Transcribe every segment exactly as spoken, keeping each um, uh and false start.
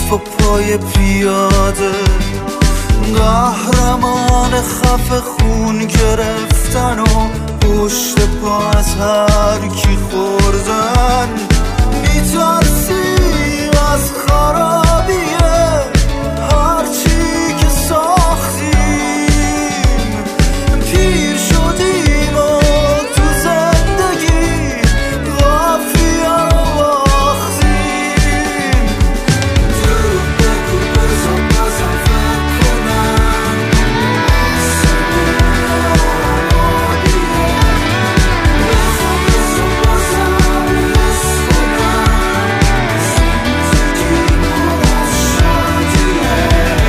با پای پیاده، قهرمان خفه خون گرفتن و پشت پا از هر کی خوردن. میترسیم از خرابیه هرچی که ساختیم، پیر شدیم و تو زندگی قافیه رو باختیم. دروب بگو بزن بزن فکر کنم سبیه بزن بزن بزن حس کنم زندگی پر از شادیه.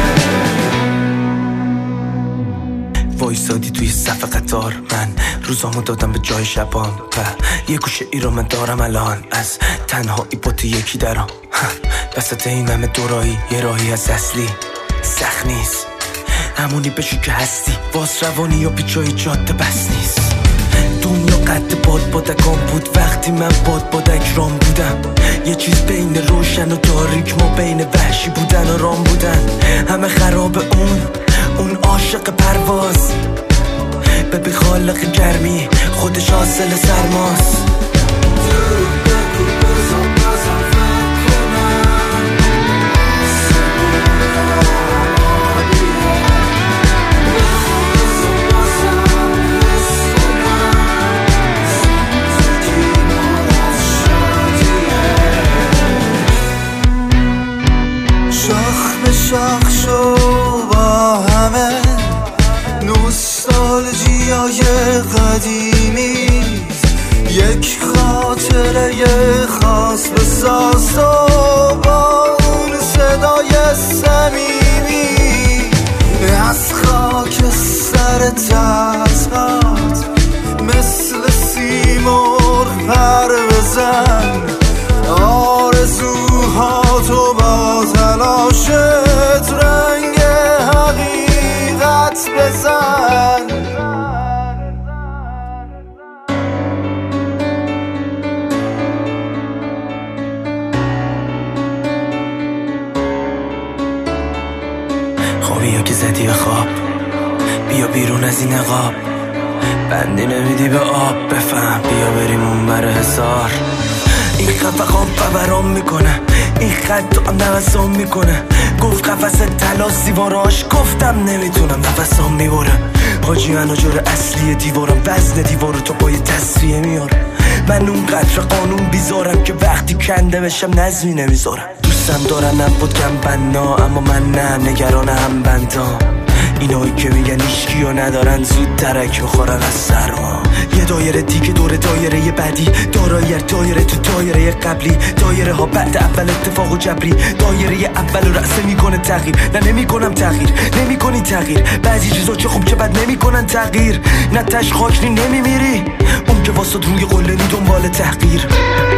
وایسادی توی صف قطار، من روزامو دادم به جای شبام و یه گوشه ای رو من دارم الان از تنهایی با تو یکی درام. وسط این همه دورایی یه راهی از اصلی سخت نیست، همونی بشو که هستی، واس روانی یا پیچای جاده بس نیست. دنیا قد باد بادکان بود وقتی من باد بادک رام بودم، یه چیز بین روشن و تاریک، ما بین وحشی بودن و رام بودن. همه خراب اون اون عاشق پرواز، ببی خالق گرمی خودش حاصل سرماست. دروب بگو بزن بزن فکر کنم سبیه بزن بزن بزن حس کنم زندگی پر از شادیه. شاخ به شاخ شو با همه نوستالژیای قدیمی، یک خاطره خاص بساز و با اون صدای صمیمی از خاک سر تسقط مثل سیمرغ پر بزن. آرزوهاتو با تلاشت رنگ حقیقت بزن. خوابی یا که زدی به خواب، بیا بیرون از این نقاب، بندی نمیدی به آب، بفهم بیا بریم اون بر حسار. این خفقان ببرام میکنه، این خط هم نوسام میکنه، گفت قفص طلا زیواراش، گفتم نمیتونم نفسام میبره. حاجی من جور اصلی دیوارم، وزن دیوارو تو پای تصفیه میارم. من اون قدر قانون بیزارم که وقتی کنده بشم نظمی نمیذارم. دوستم دارن نبود کم بنا، اما من نه، نگران هم بندام. اینایی که میگن ایشکی و ندارن زود ترک میخورن از سرما. یه دایره دیگه دور دایره یه بعدی، دارایی دایره تو دایره قبلی، دایره ها بعد اول اتفاق و جبری، دایره اول رو رأسه میکنه تغییر. نه نمیکنم تغییر، نمیکنی تغییر، بعضی چیزا چه خوب چه بد نمیکنن تغییر. نه تش خاک نی نمیمیری، اون که واسه روی قله نی دنبال تحقیر.